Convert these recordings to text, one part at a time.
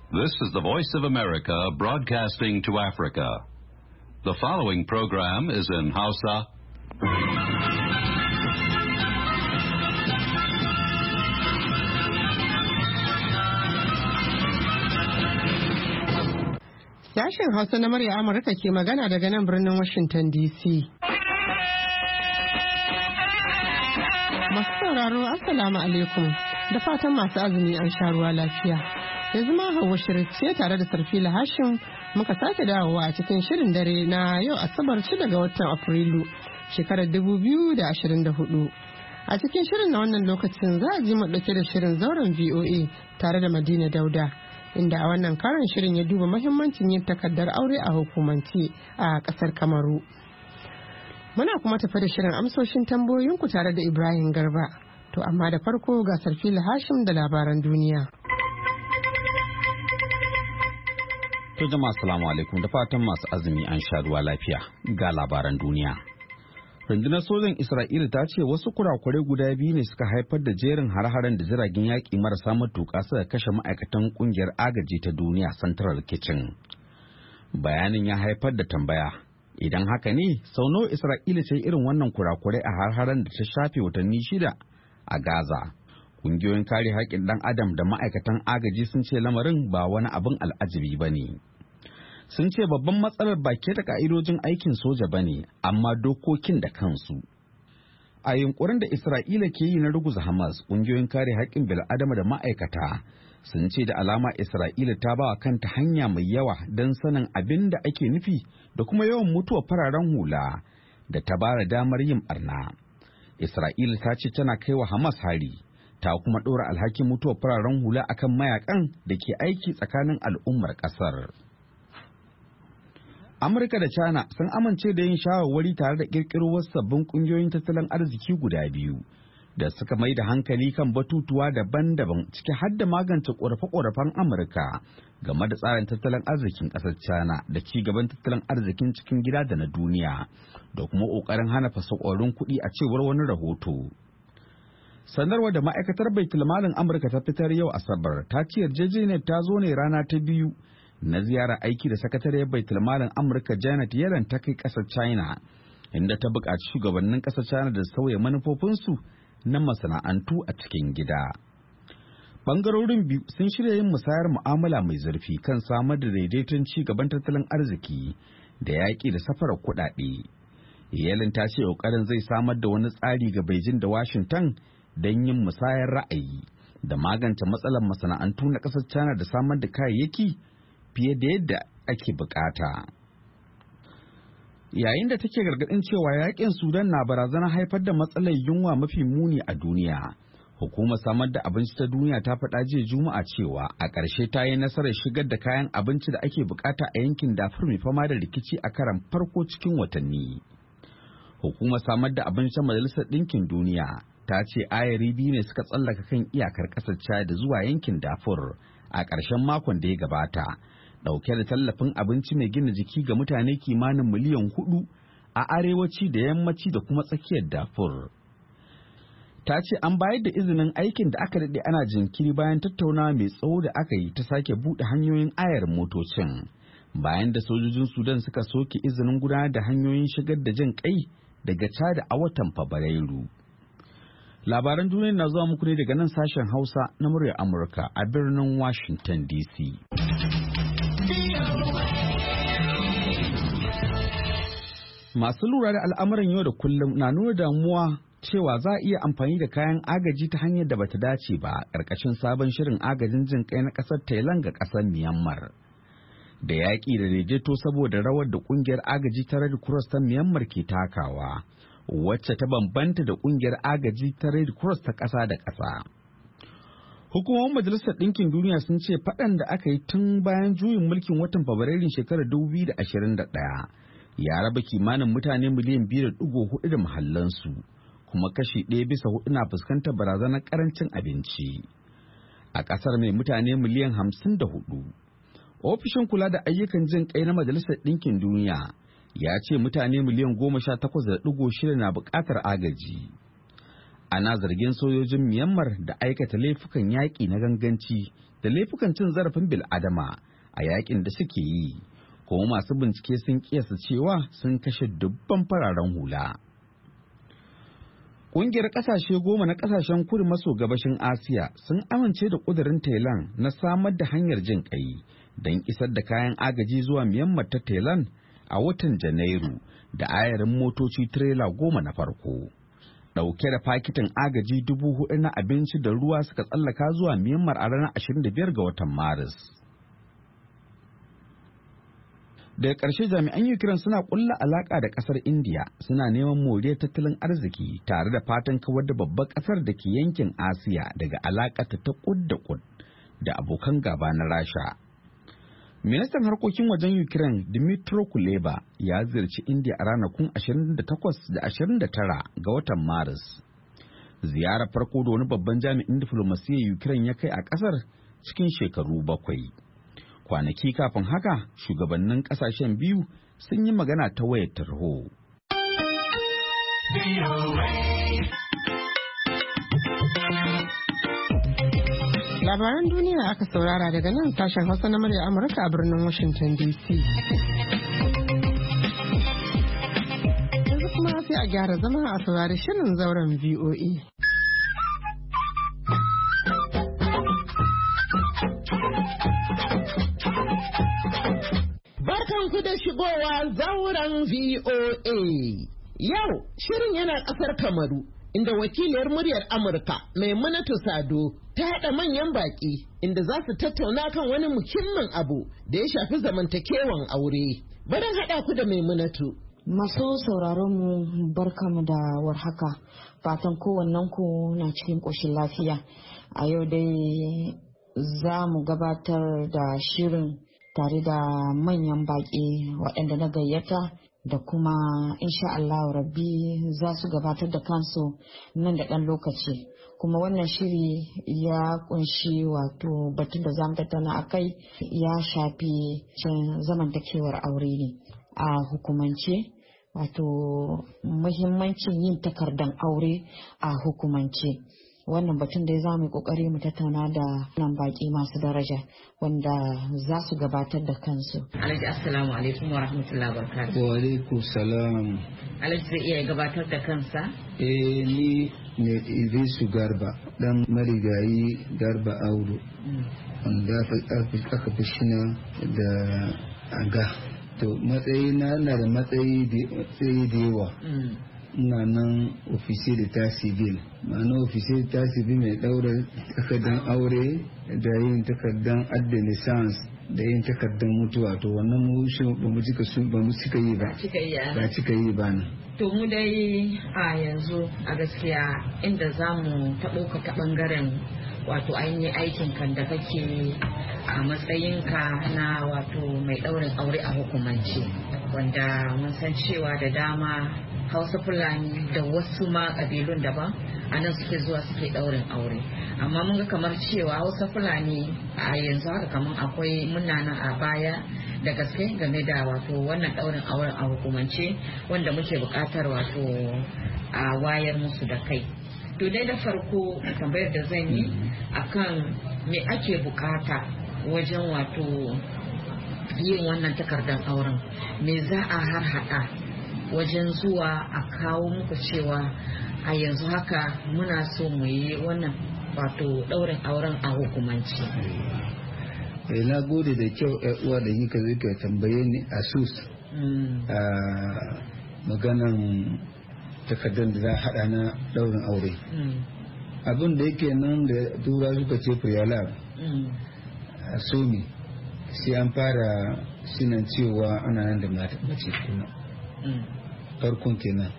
This is the Voice of America broadcasting to Africa. The following program is in Hausa. Sashen Hausa na murya Amurka ke magana daga nan birnin Washington DC. Masu sauraro, Assalamu alaikum, da fatan masu azumi an sha ruwa lafiya. Yanzu ma Hauwa Shirin ce tare da Sarfila Hashim muka sake dawowa a cikin shirin dare na yau Asabar 6 ga watan Afrilu shekarar 2024. A cikin shirin na wannan lokacin za a ji mu dauke da shirin zauren VOA tare da Madina Dauda, inda a wannan karin shirin ya duba muhimmancin yin takardar aure a hukumance a kasar Kamaru. Muna kuma tafi da shirin amsoshin tambayoyinku tare da Ibrahim Garba. To amma da farko ga Sarfila Hashim da labaran duniya. To jama'a assalamu alaikum, da fatan masu azumi an sha ruwa lafiya ga labaran duniya. Rundunar sojan Isra'ila ta ce wasu kurakurai guda biyu ne suka haifar da jerin har-haren da jiragen yaƙi marasa matuƙa suka kashe ma'aikatan ƙungiyar agaji ta duniya Central Kitchen. Bayanin ya haifar da tambaya, idan haka ne sau nawa Isra'ila ce irin wannan kurakurai a har-haren da ta shafe watanni 6 a Gaza. Ƙungiyoyin kare haƙƙin ɗan adam da ma'aikatan agaji sun ce lamarin ba wani abin al'ajabi ba ne. Sun ce babban matsalar ba ke da ka'idojin aikin soja ba ne, amma dokokin da kansu. A yunkurin da Isra'ila ke yi na ruguza Hamas, ƙungiyoyin kare haƙƙin bil'adama da ma'aikata sun ce da alama Isra'ila ta ba kanta hanya mai yawa don sanin abin da ake nufi da kuma yawan mutuwar fararen hula da ta bara damar yin barna. Isra'ila ta ce tana kai wa Hamas hari, ta kuma ɗora alhakin mutuwar fararen hula akan mayakan da ke aiki tsakanin al'ummar ƙasar. Amurka da China sun amince da yin shawarwari tare da ƙirƙiro wasu sabbin ƙungiyoyin tattalin arziki guda biyu da suka mai da hankali kan batutuwa daban-daban, ciki har da magance ƙorafe-ƙorafen Amurka game da tsarin tattalin arzikin ƙasar China da ci gaban tattalin arzikin cikin gida da na duniya, da kuma ƙoƙarin hana fasakorin kuɗi a cewar wani rahoto. Sanarwar da ma'aikatar baitulmalin Amurka ta fitar yau Asabar ta ce yarjejeniyar ta zo ne rana ta biyu na ziyarar aiki da sakatariyar baitulmalin Amurka Janet Yellen ta kai ƙasar China, inda ta buƙaci shugabannin ƙasar China da sauya manufofinsu na masana'antu a cikin gida. Bangarorin biyu sun shirya yin musayar mu'amala mai zurfi kan samar da daidaiton ci gaban tattalin arziki da yaƙi da safarar kuɗaɗe. Yellen ta ce ƙoƙarin zai samar da wani tsari ga Beijing da Washington don yin musayar ra'ayi da magance matsalar masana'antu na ƙasar China da samar da kayayyaki fiye da yadda ake bukata. Yayin da take gargadin cewa yakin Sudan na barazanar haifar da matsalar yunwa mafi muni a duniya, hukumar samar da abinci ta duniya ta faɗa jiya Juma'a cewa a ƙarshe ta yi nasarar shigar da kayan abinci da ake bukata a yankin Darfur mai fama da rikici a karan farko cikin watanni. Hukumar samar da abinci ta Majalisar Ɗinkin Duniya ta ce ayari biyu ne suka tsallaka kan iyakar ƙasar Chad zuwa yankin Darfur a ƙarshen makon da ya gabata, ɗauke da tallafin abinci mai gina jiki ga mutane kimanin miliyan 4 a arewaci da yammaci da kuma tsakiyar Darfur. Ta ce an bayar da izinin aikin da aka daɗe ana jinkiri bayan tattaunawa mai tsawo da aka yi ta sake buɗe hanyoyin ayar motocin, bayan da sojojin Sudan suka soke izinin gudanar da hanyoyin shigar da jin kai daga Chad a watan Fabrairu. Labaran duniya na zuwa muku ne daga nan sashen Hausa na muryar Amurka a birnin Washington DC. Masu lura da al'amuran yau da kullum na nuna damuwa cewa za a iya amfani da kayan agaji ta hanyar da bata dace ba ƙarƙashin sabon shirin agajin jin kai na ƙasar Thailand ga ƙasar Myanmar. Da yaƙi da daidaito saboda rawar da ƙungiyar agaji ta Red Cross ta Myanmar ke takawa, wacce ta bambanta da ƙungiyar agaji ta Red Cross ta ƙasa da ƙasa. Hukumomin Majalisar Ɗinkin Duniya sun ce faɗan da aka yi tun bayan juyin mulkin watan Fabrairun shekarar 2021 ya raba kimanin mutane miliyan 2.4 da mahallansu, kuma kashi 1/4 na fuskantar barazanar ƙarancin abinci. A ƙasar mai mutane miliyan 54, ofishin kula da ayyukan jin ƙai na Majalisar Ɗinkin Duniya ya ce mutane miliyan 18.6 na buƙatar agaji. Ana zargin sojojin Myanmar da aikata laifukan yaƙi na ganganci da laifukan cin zarafin bil'adama a yakin da suke yi, kuma masu bincike sun kiyasta cewa sun kashe dubban fararen hula. Ƙungiyar ƙasashe 10 na ƙasashen kudu maso gabashin Asiya sun amince da ƙudurin Thailand na samar da hanyar jin ƙai don isar da kayan agaji zuwa Myanmar ta Thailand a watan Janairu da ayarin motoci tirela 10 na farko. Ɗauke da fakitin agaji 4,000 na abinci da ruwa suka tsallaka zuwa Myanmar a ranar 25 ga watan Maris. Daga ƙarshe jami'an Ukraine suna ƙulla alaƙa da ƙasar India, suna neman moriyar tattalin arziki tare da fatan kawar da babbar ƙasar da ke yankin Asiya daga alaƙarta ta kud da kud da abokan gaba na Rasha. Ministan harkokin wajen Ukraine Dmytro Kuleba ya ziyarci India a ranakun 28 da 29 ga watan Maris. Ziyarar farko da wani babban jami'in diflomasiyyar Ukraine ya kai a ƙasar cikin shekaru 7. Kwanaki kafin haka, shugabannin kasashen biyu sun yi magana ta wayar tarho. Labaran duniya aka saurara daga nan sashen Hausa na murya Amurka a birnin Washington DC. Yanzu kuma sai a gyara zama a saurari shirin zauren VOA. Barkanku da shigowa zauren VOA. Yau shirin yana ƙasar Kamaru, inda wakiliyar muryar Amurka Maimunatu Sado ta haɗa manyan baƙi inda za su tattauna kan wani muhimmin abu da ya shafi zamantakewan aure. Barin haɗa ku da Maimunatu. Masu sauraron mu barkamu da warhaka, fatan kowannen ku na cikin ƙoshin lafiya. A yau dai za mu gabatar da shirin tare da manyan baƙi waɗanda na gayyata da kuma insha Allah rabbi za su gabatar da kansu nan da ɗan lokaci. Kuma wannan shiri ya kunshi wato batun da zamu tattauna a kai ya shafi zamantakewar aure ne a hukumance, wato muhimmancin yin takardan aure a hukumance. Wannan batun da za mu yi kokari mu tattauna da nan baki masu daraja wanda za su gabatar da kansu. Alhaji assalamu alaikum wa rahmatullahi wa barakatuh. Wa alaikum salam. Alhaji zai iya gabatar da kansa? Ni ne Idrisu Garba, dan marigayi Garba Audu, wanda aka fi shina da aga. To matsayi na da matsayi da yawa. Ina nan ofisiyar ta civil, ma'ana ofisiyar ta civil mai daura takardar aure da yin takardar adda lisans da yin takardar mutuwa. To wannan mu ba mu cika yi ba na. To mu dai a yanzu a gaskiya inda za mu taɓo ka ta ɓangaren wato ainihin aikin kan da kake a matsayinka na wato mai ɗaurin aure a hukumance, wanda mun san cewa da dama Hausa Fulani da wasu ma ƙabilun daban a nan suke zuwa suke ɗaurin aure, amma mun ga kamar cewa Hausa Fulani a yanzu haka kamar akwai munana a baya da gaske game da wato wannan ɗaurin auren a hukumance wanda muke buƙatar wato a wayar musu da kai. To dai da farko tambayar da zan yi akan me ake buƙata wajen wato yin wannan takardar auren, me za a har haɗa wajen zuwa a kawo muku cewa a yanzu haka muna so mu yi wannan wato ɗaurin auren a hukumanci. Na gode da kyau uwa da kika zo ka tambaye ni a sus a maganan takardar da za a haɗa na ɗaurin aure. Abin da yake nan da tura suka ce prealab a somi sai an fara sinan cewa ana nan da mace kuma farkon kenan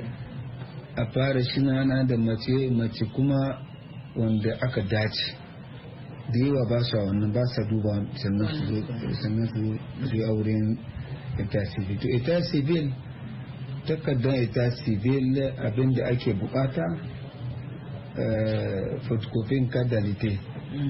a fara shinana da mace kuma wanda aka dace da yawa ba su wannan ba sa duba sannan su yi auren ita civil. To ita civil takardar ita civil abinda ake bukata photocopying kadalite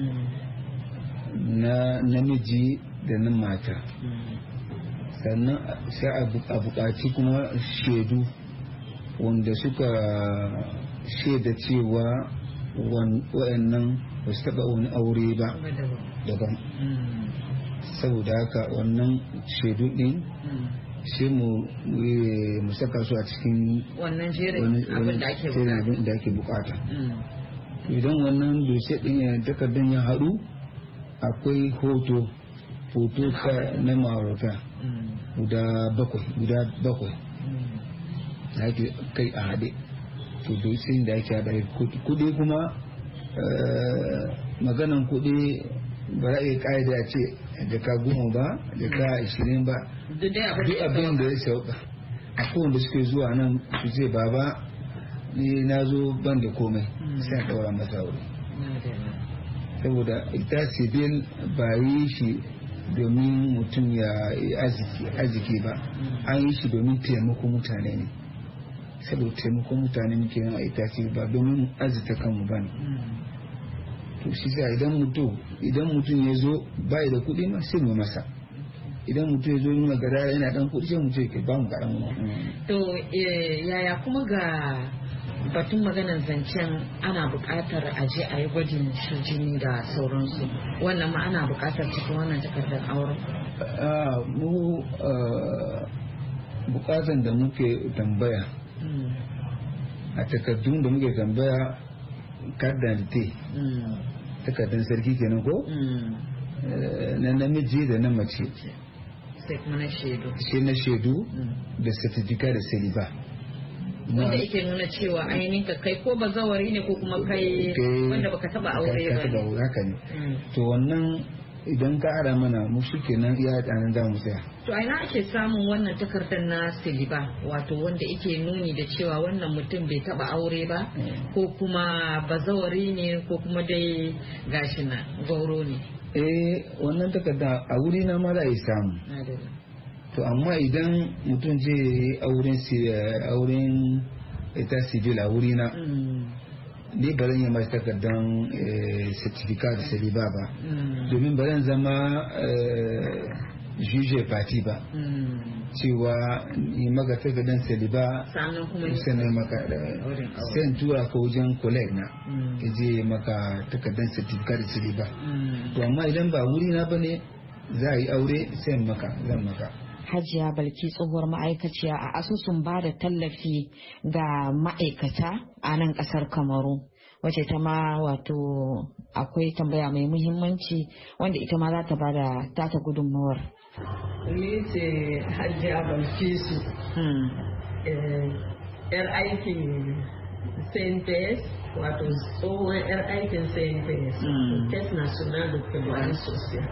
na namiji da na mata, sannan sai a buƙaci kuma shaidu wanda suka shaida cewa wayannan ba su taɓa wani aure ba daban. Saboda haka wannan shaidu ɗin sai mu saka su a cikin wannan jerin abin da ake bukata. Idan wannan doshe ɗin takardar ya haɗu, akwai hoto na ma'aurata guda bakwai da ake kai a haɗe. To doshe da ake haɗe kuɗi kuma maganan kuɗi ba za a iya ƙa'ida a ce jaka 10 ba, jaka 20 ba, duk abin da ya sauka. A kowanne suke zuwa nan su ce baba ni na zo ban da komai, sai a ɗaura masa wuri. Saboda ita sibil ba yi shi domin mutum ya yi arziki ba, an yi shi domin taimakon mutane ne. Saboda taimakon mutane muke yin a ita ce ba domin arzika kanmu ba ne. To shi sa idan mutum ya zo bai da kuɗi ma sai mu masa. Idan mutum ya zo nuna gara yana dan kuɗi sai mu ce ke ba mu kaɗan mu. To yaya kuma ga batun maganar zancen ana buƙatar a je a yi gwajin jini da sauransu, wannan ma ana buƙatar cikin wannan takardar auren? Mu buƙatar da muke tambaya a takardun da muke tambaya kardante takardun sarki kenan ko na namiji da na mace, sai na shaidu da certificate da saliba wanda yake nuna cewa ainihin ka kai ko bazawari ne ko kuma kai wanda baka taba aure ba ne. Haka ne. To wannan idan ka ara mana mu kenan iya tsanin za mu tsaya. To ina ake samun wannan takardar na siliba, wato wanda yake nuni da cewa wannan mutum bai taba aure ba ko kuma bazawari ne ko kuma dai gashi na gauro ne? Wannan takarda a wuri na ma za a yi samu. To amma idan mutum je auren ita civil a wuri na ni ba zan yi mai takardan certificate da saliba ba, domin ba zan zama juge party ba, cewa yi maka takardan saliba sannan maka sai tura ka wajen colleague na ya je maka takardan certificate da saliba. To amma idan ba wuri na ba ne za a yi aure sai zan maka. Hajiya Balki tsohuwar ma'aikaciya a asusun ba da tallafi ga ma'aikata a nan kasar Kamaru, wacce ta ma wato akwai tambaya mai muhimmanci wanda ita ma za ta ba da tata gudunmawar. Ni ce Hajiya Balkisu, yar aikin Saint-Pes, wato tsohon yar aikin Saint-Pes, Test National de Federal Social.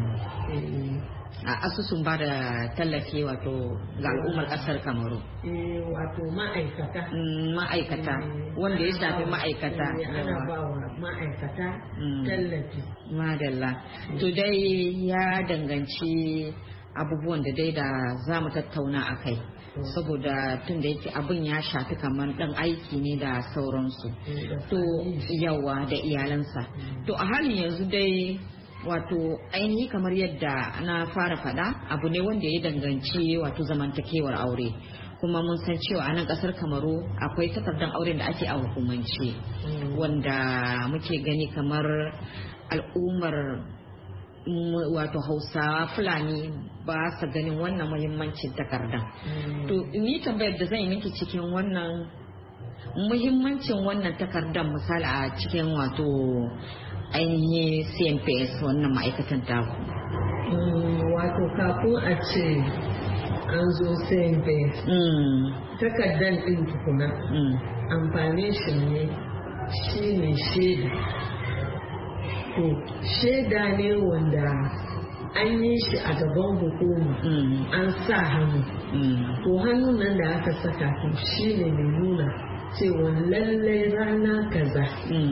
A asusun ba da tallafi wato ga al'ummar kasar Kamaru. Wato ma'aikata wanda ya shafi ma'aikata. Ana ba wa ma'aikata tallafi. Madalla. To dai ya danganci abubuwan da dai da za mu tattauna a kai. Saboda tun da yake abin ya shafi kamar dan aiki ne da sauransu. To yawa da iyalansa. To a halin yanzu dai wato ainihi kamar yadda na fara faɗa abu ne wanda ya danganci wato zamantakewar aure, kuma mun san cewa a nan ƙasar Kamaru akwai takardar auren da ake a hukumance wanda muke gani kamar al'ummar wato Hausawa Fulani ba sa ganin wannan muhimmancin takardar. To ni tambayar da zan yi miki cikin wannan muhimmancin wannan takardar misali a cikin wato ainihin CNPS wannan ma'aikatan taku. Wato kafin a ce an zo CNPS takardar ɗin tukuna amfani shi ne shaida. To shaida ne wanda an yi shi a gaban hukuma an sa hannu. To hannun nan da aka saka to shi ne mai nuna cewa lallai rana kaza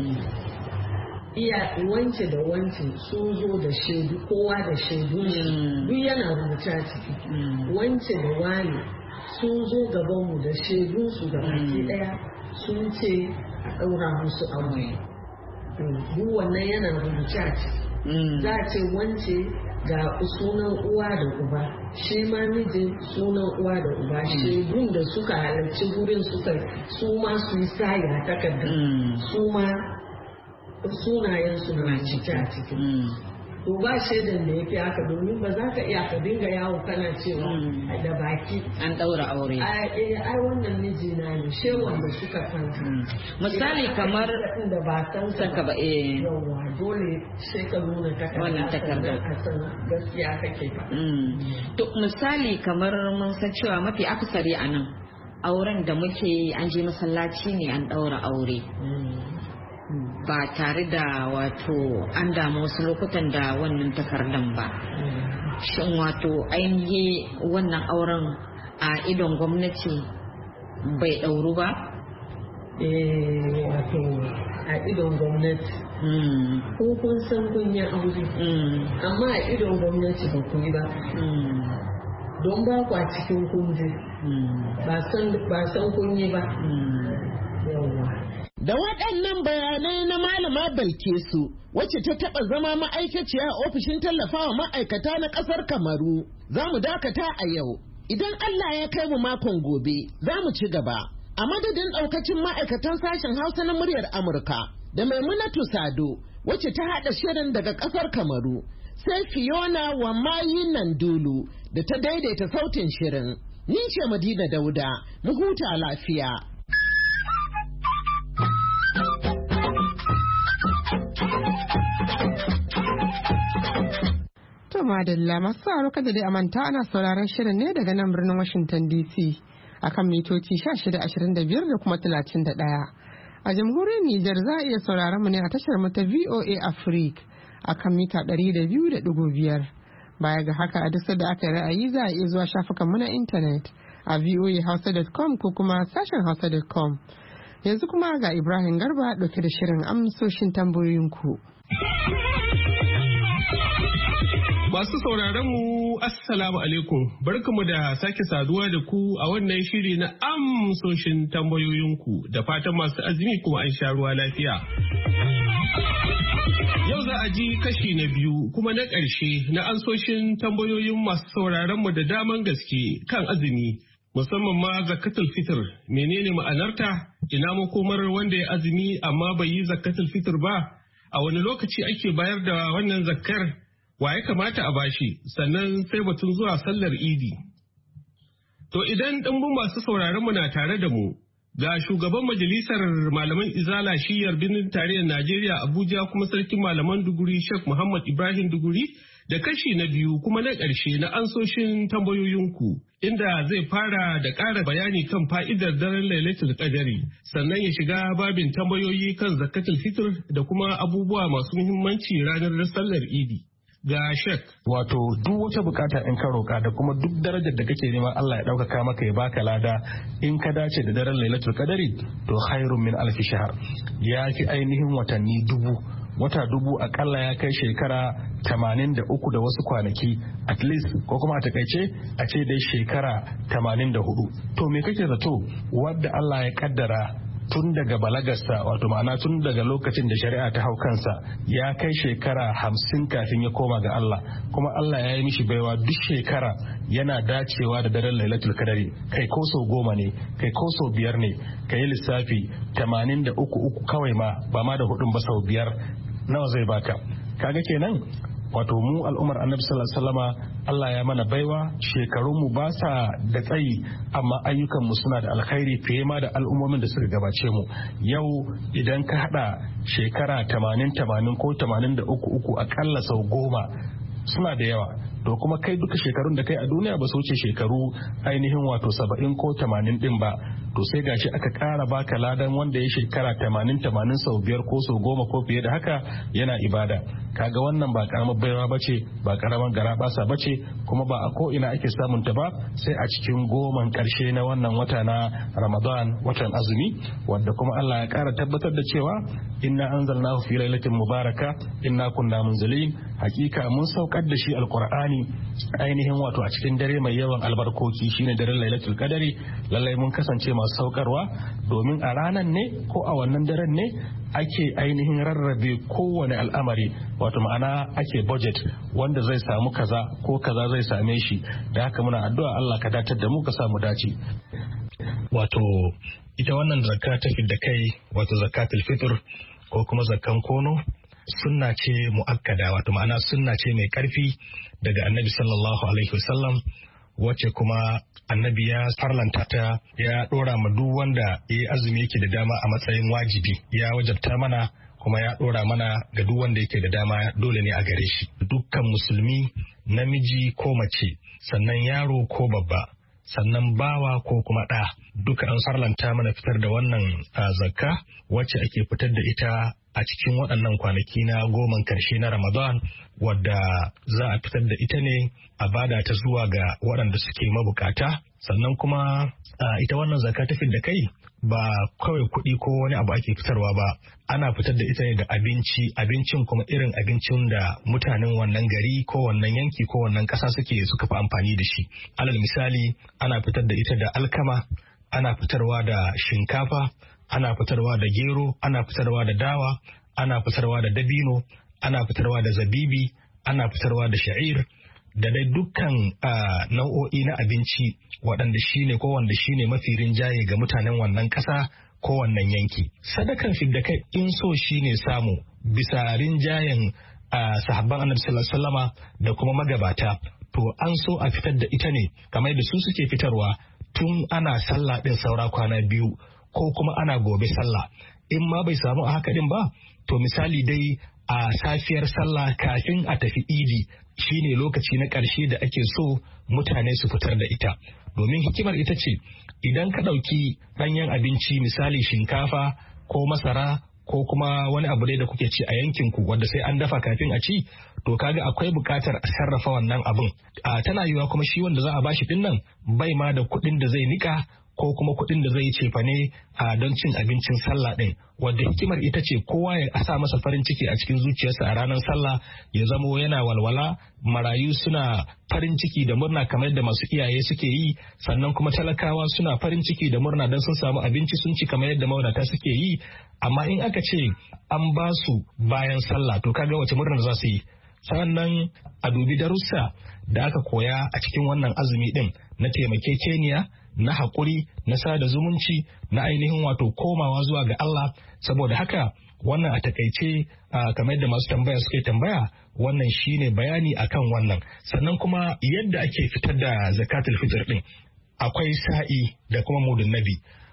iya wance da wance sun zo da shaidu, kowa da shaidu duk yana rubuta ciki. Wance da wani sun zo gabanmu da shaidunsu da baki daya sun ce a ɗaura musu aure. Duk wannan yana rubuta ciki. Za a ce wance ga sunan uwa da uba, shi ma mijin sunan uwa da uba, shaidun da suka halarci gurin suka su ma su yi saya takardar su ma sunayensu na ciki a ciki. To ba shaidan da ya fi haka domin ba za ka iya ka dinga yawo kana cewa da baki an ɗaura aure. Ai wannan miji na ne she wanda suka san. Misali kamar da ba san saka ba yawa dole sai ka nuna wannan takardar a san gaskiya kake ba. To misali kamar mun san cewa mafi akasari a nan auren da muke an je masallaci ne an ɗaura aure. Ba tare da wato an damu wasu lokutan da wannan takardan ba. Shin wato ainihi wannan auren a idon gwamnati bai ɗauru ba? Wato a idon gwamnati ko kun san kun yi aure amma a idon gwamnati ba ku yi ba don ba kwa cikin kunje ba san kun yi ba. Da waɗannan bayanai na Malama Balkisu wacce ta taɓa zama ma'aikaciya a ofishin tallafawa ma'aikata na ƙasar Kamaru, za mu dakata a yau. Idan Allah ya kai mu makon gobe, za mu ci gaba. A madadin ɗaukacin ma'aikatan sashen Hausa na muryar Amurka da Maimunatu Sado wacce ta haɗa shirin daga ƙasar Kamaru, sai Fiona Wamayi Nandulu da ta daidaita sautin shirin. Ni ce Madina Dauda, mu huta lafiya. To madalla masu sauraro kada dai amanta ana sauraron shirin ne daga nan birnin Washington DC akan mitoci 1625 da kuma 31. A jamhuriyar Nijar za a iya sauraron mu ne a tashar mu ta VOA Africa akan mita 200.5. Baya ga haka a duk da aka ra'ayi za a iya zuwa shafukan mu na intanet a voahausa.com ko kuma sashen hausa.com. Yanzu kuma ga Ibrahim Garba dauke da shirin amsoshin tambayoyinku. Masu sauraron mu assalamu alaikum, barkamu da sake saduwa da ku a wannan shiri na amsoshin tambayoyinku da fatan masu azumi kuma an sha ruwa lafiya. Yau za a ji kashi na biyu kuma na ƙarshe na amsoshin tambayoyin masu sauraron mu da daman gaske kan azumi, musamman ma zakatul fitr, menene ma'anarta, ina makomar wanda ya azumi amma bai yi zakatul fitr ba, a wani lokaci ake bayar da wannan zakkar, wa ya kamata a bashi, sannan sai batun zuwa sallar idi. To idan ɗimbin masu sauraron mu na tare da mu, ga shugaban majalisar malaman izala shiyar birnin tarayyar Najeriya Abuja kuma sarkin malaman Duguri Sheikh Muhammad Ibrahim Duguri da kashi na biyu kuma na ƙarshe na ansoshin tambayoyinku, inda zai fara da ƙara bayani kan fa'idar daren Lailatul Qadari, sannan ya shiga babin tambayoyi kan zakatul fitr da kuma abubuwa masu muhimmanci ranar sallar idi. Ga Shek. Wato duk wata bukata in ka roka da kuma duk darajar da kake neman Allah ya ɗaukaka maka ya baka lada in ka dace da daren Lailatul Qadari to khairun min alfi shahr, ya fi ainihin watanni dubu. Wata dubu akalla ya kai shekara 83 da wasu kwanaki at least, ko kuma a takaice a ce dai shekara 84. To me kake zato wadda Allah ya kaddara tun daga balagarsa, wato ma'ana tun daga lokacin da shari'a ta hau kansa ya kai shekara 50 kafin ya koma ga Allah, kuma Allah ya yi mishi baiwa duk shekara yana dacewa da daren Lailatul Qadari, kai ko sau 10 ne, kai ko sau 5 ne, kai lissafi 83 kawai ba ma da hudun ba sau 5 nawa zai baka. Kaga kenan wato mu al'ummar annabi sallallahu alaihi wasallama Allah ya mana baiwa, shekarunmu ba sa da tsayi amma ayyukanmu suna da alkhairi fiye ma da al'ummomin da suka gabace mu. Yau idan ka hada shekara 80 ko 83 akalla sau 10 suna da yawa, to kuma kai duka shekarun da kai a duniya ba su wuce shekaru ainihin wato 70 ko 80 din ba, to sai gashi aka kara baka ladan wanda ya shekara 80 sau 5 ko sau 10 ko fiye da haka yana ibada. Kaga wannan ba karamar baiwa bace, ba karamar garabasa bace, kuma ba a ko ina ake samun ta ba sai a cikin 10 karshe na wannan wata na Ramadan, watan azumi, wanda kuma Allah ya kara tabbatar da cewa inna anzalnahu fi lailatin mubaraka inna kunna munzilin, hakika mun saukar da shi alqur'ani ainihin wato a cikin dare mai yawan albarkoki shine daren Lailatul Qadari. Lallai mun kasance masu saukarwa domin a ranan ne ko a wannan daren ne ake ainihin rarrabe kowane al'amari, wato ma'ana ake budget wanda zai samu kaza ko kaza zai same shi. Da haka muna addu'a Allah ka datar da mu ka samu dace. Wato ita wannan zakka ta fidda kai, wato zakatul fitr, ko kuma zakkan kono sunna ce mu'akkada, wato ma'ana sunna ce mai karfi daga annabi sallallahu alaihi wasallam, wacce kuma annabi ya farlanta ta, ya dora ma duk wanda ya azumi yake da dama a matsayin wajibi, ya wajabta mana kuma ya dora mana ga duk wanda yake da dama dole ne a gare shi. Dukkan musulmi, namiji ko mace, sannan yaro ko babba, sannan bawa ko kuma ɗa, duka an farlanta mana fitar da wannan zakka wacce ake fitar da ita a cikin waɗannan kwanaki na 10 karshe na Ramadan, wadda za a fitar da ita ne a bada ta zuwa ga waɗanda suke mabukata. Sannan kuma ita wannan zakka ta fidda kai ba kawai kuɗi ko wani abu ake fitarwa ba, ana fitar da ita ne da abincin kuma irin abincin da mutanen wannan gari ko wannan yanki ko wannan ƙasa suka fi amfani da shi. Alal misali, ana fitar da ita da alkama, ana fitarwa da shinkafa, ana fitarwa da gero, ana fitarwa da dawa, ana fitarwa da dabino, ana fitarwa da zabibi, ana fitarwa da sha'ir, da dai dukkan nau'o'i na abinci waɗanda shine ko wanda shine mafi rinjaye ga mutanen wannan ƙasa ko wannan yanki. Sadakan fidda kai in so shine samu bisa rinjayen sahabban annabi sallallahu alaihi wasallama da kuma magabata, to an so a fitar da ita ne kamar da su suke fitarwa tun ana sallah din saura kwana 2 ko kuma ana gobe sallah. In ma bai samu a haka din ba, to misali dai a safiyar sallah kafin a tafi idi shine lokaci na ƙarshe da ake so mutane su fitar da ita. Domin hikimar ita ce, idan ka ɗauki ɗanyen abinci misali shinkafa ko masara ko kuma wani abu dai da kuke ci a yankinku wanda sai an dafa kafin a ci, to kaga akwai buƙatar a sarrafa wannan abin. Tana yiwuwa kuma shi wanda za a bashi ɗin nan bai ma da kuɗin da zai nika ko kuma kuɗin da zai cefane don cin abincin sallah ɗin, wadda hikimar ita ce kowa ya sa masa farin ciki a cikin zuciyarsa a ranar sallah, ya zamo yana walwala, marayu suna farin ciki da murna kamar yadda masu iyaye suke yi, sannan kuma talakawa suna farin ciki da murna don sun samu abinci sun ci kamar yadda mawadata suke yi. Amma in aka ce an ba su bayan sallah, to kaga wace murnar za su yi? Sannan a dubi darussa da aka koya a cikin wannan azumi ɗin na taimakekeniya, na haƙuri, na sada zumunci, na ainihin wato komawa zuwa ga Allah. Saboda haka wannan a takaice kamar yadda masu tambaya suke tambaya, wannan shine bayani akan wannan. Sannan kuma yadda ake fitar da zakatul fitr din, akwai sa'i da kuma mudun nabi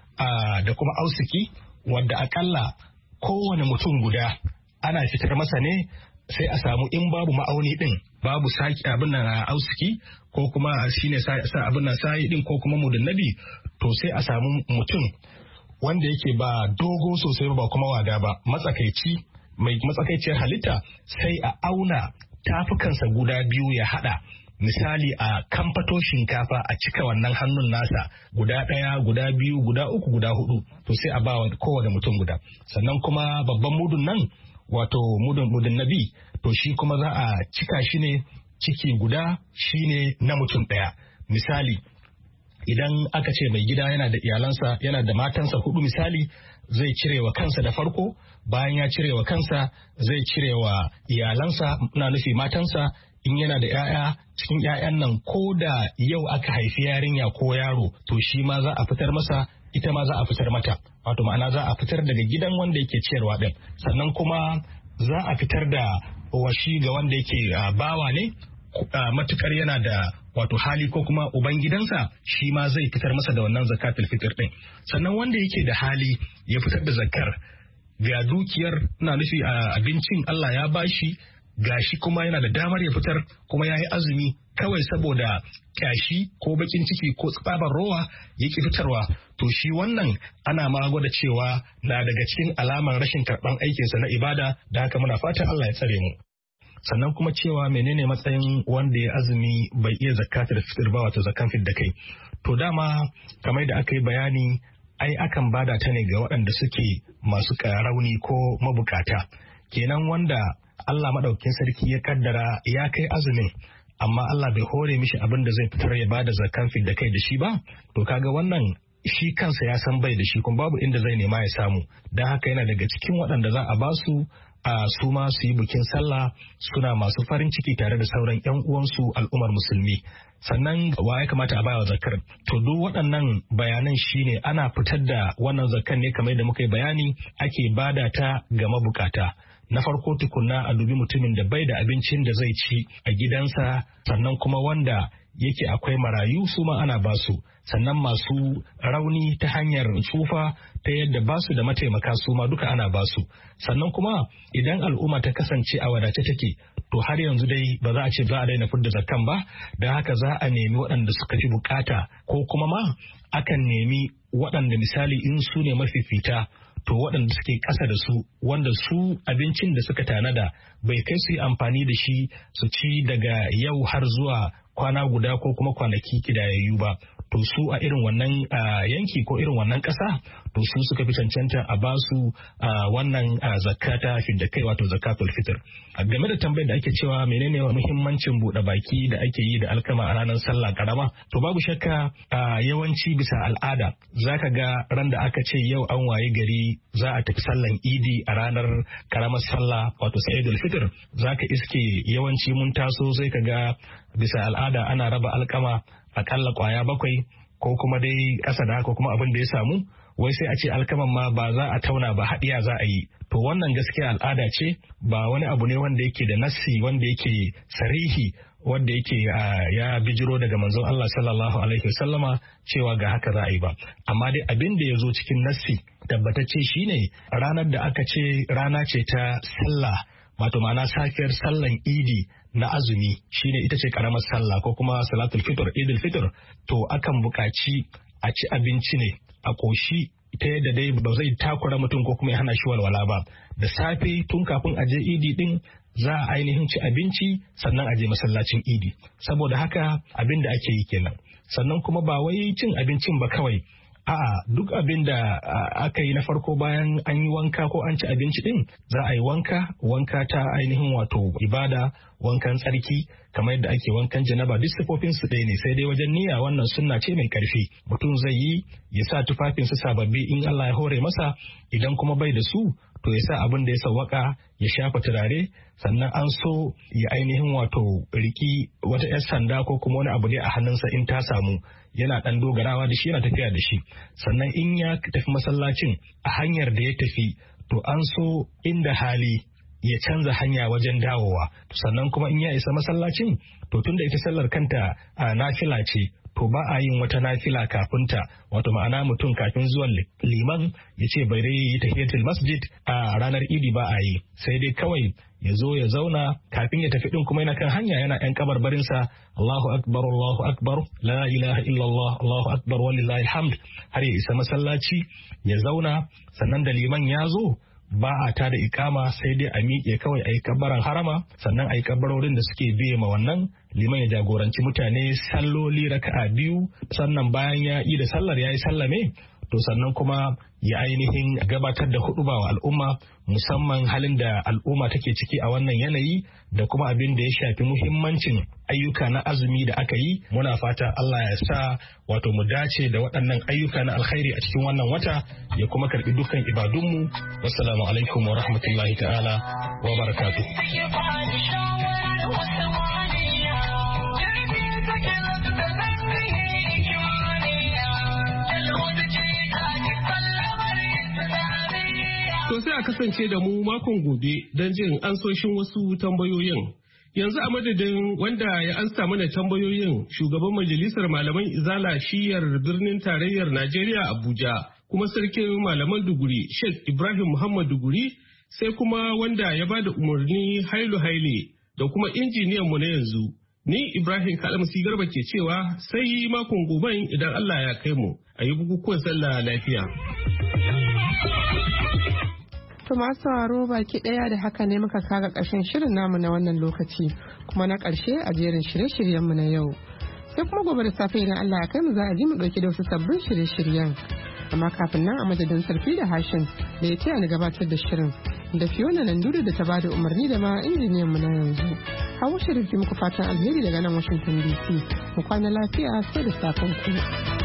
da kuma ausiki, wadda akalla kowane mutum guda ana fitar masa ne, sai a samu in babu ma'auni din, babu saki abin nan ausiki ko kuma shine sa abin nan sa'i din ko kuma mudun nabi, to sai a samu mutum wanda yake ba dogo sosai ba kuma wada ba, matsakaici, mai matsakaiciyar halitta, sai a auna tafukansa guda 2 ya hada. Misali a kamfato shinkafa a cika wannan hannun nasa guda 1, guda 2, guda 3, guda 4, to sai a ba wa kowane mutum guda. Sannan kuma babban mudun nan, wato mudun nabi, to shi kuma za a cika shi ne ciki guda, shine na mutum 1. Misali, idan aka ce mai gida yana da iyalansa, yana da matansa 4 misali, zai cire wa kansa da farko, bayan ya cire wa kansa zai cire wa iyalansa, na nufi matansa. In yana da 'ya'ya, cikin 'ya'yan nan ko da yau aka haifi yarinya ko yaro, to shi ma za a fitar masa, ita ma za a fitar mata, wato ma'ana za a fitar daga gidan wanda yake ciyarwa din. Sannan kuma za a fitar da washi ga wanda yake bawa ne, matukar yana da wato hali ko kuma ubangidansa, shi ma zai fitar masa da wannan zakatul fitr din. Sannan wanda yake da hali ya fitar da zakar, ga dukiyar, na nufi abincin Allah ya bashi, gashi kuma yana da damar ya fitar, kuma ya yi azumi, kawai saboda kyashi ko bakin ciki ko tsabar rowa yake fitarwa, to shi wannan ana ma gwada cewa na daga cikin alamar rashin karɓan aikinsa na ibada, da haka muna fatan Allah ya tsare mu. Sannan kuma cewa menene matsayin wanda ya azumi bai iya zakatul fitr ba, wato zakan fidda kai. To dama kamar da aka yi bayani, ai akan bada ta ne ga waɗanda suke masu rauni ko mabukata, kenan wanda Allah maɗaukin sarki ya kaddara ya kai azumin, amma Allah bai hore mishi abin da zai fitar ya bada zakan fidda kai da shi ba, to kaga wannan shi kansa ya san bai da shi, kuma babu inda zai nema ya samu. Don haka yana daga cikin waɗanda za a basu su ma su yi bikin sallah suna masu farin ciki tare da sauran 'yan uwansu al'ummar musulmi. Sannan wa ya kamata a bawa zakar? To duk waɗannan bayanan shine ana fitar da wannan zakar ne kamar da muka yi bayani ake bada ta ga mabukata. Na farko tukunna a dubi mutumin da bai da abincin da zai ci a gidansa, sannan kuma wanda yake akwai marayu su ma ana basu, sannan masu rauni ta hanyar tsufa ta yadda basu da mataimaka su ma duka ana basu. Sannan kuma idan al'umma ta kasance a wadace take, to har yanzu dai ba za a ce za a daina fidda zakkan ba, da haka za a nemi waɗanda suka fi bukata, ko kuma ma akan nemi waɗanda misali in su ne mafifita, to waɗanda suke ƙasa da su, wanda su abincin da suka tanada bai kai su yi amfani da shi su ci daga yau har zuwa kwana guda ko kuma kwanaki kidayayyu ba, to su a irin wannan yanki ko irin wannan ƙasa, to su suka fi cancanta a ba su wannan zakata fidda kai, wato zakatul fitr. Game da tambayar da ake cewa menene muhimmancin buɗe baki da ake yi da alkama a ranar sallah karama, to babu shakka yawanci bisa al'ada zaka ga ran da aka ce yau an waye gari za a tafi sallan idi a ranar karamar sallah wato sa'idul fitr, zaka iske yawanci mun taso sai ka ga bisa al'ada ana raba alkama akalla kwaya 7 ko kuma dai ƙasa da haka kuma abin da ya samu, wai sai a ce alkaman ma ba za a tauna ba haɗiya za a yi. To wannan gaskiya al'ada ce, ba wani abu ne wanda yake da nassi wanda yake sarihi wanda yake ya bijiro daga manzon Allah sallallahu alaihi wasallama cewa ga haka za a yi ba. Amma dai abin da ya zo cikin nassi tabbatacce shine ranar da aka ce rana ce ta sallah, wato ma'ana safiyar sallan idi na azumi shine ita ce karamar sallah ko kuma salatul fitr, idul fitr, to akan buƙaci a ci abinci ne a ƙoshi ta yadda dai ba zai takura mutum ko kuma ya hana shi walwala ba. Da safe tun kafin a je idi din za a ainihin ci abinci sannan a je masallacin idi. Saboda haka abin da ake yi kenan. Sannan kuma ba wai cin abincin ba kawai, a'a duk abin da aka yi na farko bayan an yi wanka ko an ci abinci din za a yi wanka ta ainihin wato ibada, wankan tsarki kamar yadda ake wankan janaba, duk sifofin su ɗaya ne, sai dai wajen niyya wannan sunna ce mai karfi. Mutum zai yi ya sa tufafin su sababbi in Allah ya hore masa, idan kuma bai da su to ya sa abin da ya sawwaka, ya shafa turare, sannan an so ya ainihin wato riki wata 'yar sanda ko kuma wani abu ne a hannunsa in ta samu, yana ɗan dogarawa da shi, yana tafiya da shi. Sannan in ya tafi masallacin a hanyar da ya tafi, to an so inda hali ya canza hanya wajen dawowa. Sannan kuma in ya isa masallacin, to tunda ita sallar kanta nafila ce, to ba a yin wata nafila kafinta, wato ma'ana mutum kafin zuwan liman ya ce bai dai yi tahiyatul masjid a ranar idi ba a yi, sai dai kawai ya zo ya zauna kafin ya tafi din kuma yana kan hanya yana yan kabarbarinsa, Allahu akbar la ilaha illallah Allahu akbar walillahi alhamd, har ya isa masallaci ya zauna. Sannan da liman ya zo ba a ta da ikama, sai dai a miƙe kawai a yi kabbaran harama, sannan a yi kabbarorin da suke biye ma wannan, liman ya jagoranci mutane salloli raka'a 2, sannan bayan ya yi da sallar ya yi sallame, to sannan kuma ya ainihin gabatar da huɗuba wa al'umma, musamman halin da al'umma take ciki a wannan yanayi da kuma abin da ya shafi muhimmancin ayyuka na azumi da aka yi. Muna fata Allah ya sa wato mu dace da waɗannan ayyuka na alkhairi a cikin wannan wata, ya kuma karɓi dukkan ibadunmu. Wassalamu alaikum wa rahmatullahi ta'ala wa barakatuh. To sai a kasance da mu makon gobe don jin ansoshin wasu tambayoyin. Yanzu a madadin wanda ya ansa mana tambayoyin, shugaban majalisar malaman izala shiyar birnin tarayyar Najeriya Abuja, kuma sarkin malaman Duguri Sheikh Ibrahim Muhammad Duguri, sai kuma wanda ya bada umarni Hailu Haile da kuma injiniyan mu na yanzu. Ni Ibrahim Kalamsi Garba ke cewa sai makon goben idan Allah ya kai mu, a yi bukukuwan sallah lafiya. To masu sauraro baki daya da haka ne muka kaga ƙarshen shirin namu na wannan lokaci kuma na ƙarshe a jerin shirye-shiryenmu na yau. Sai kuma gobe da safe idan Allah ya kai mu za a ji mu ɗauki da wasu sabbin shirye-shiryen. Amma kafin nan a madadin sarfi da hashin da ya taya ni gabatar da shirin da Fiona Nanduru da ta bada umarni da ma injiniyan mu na yanzu. Hawa Sharif muku fatan alheri daga nan Washington DC. Mu kwana lafiya sai da safen ku.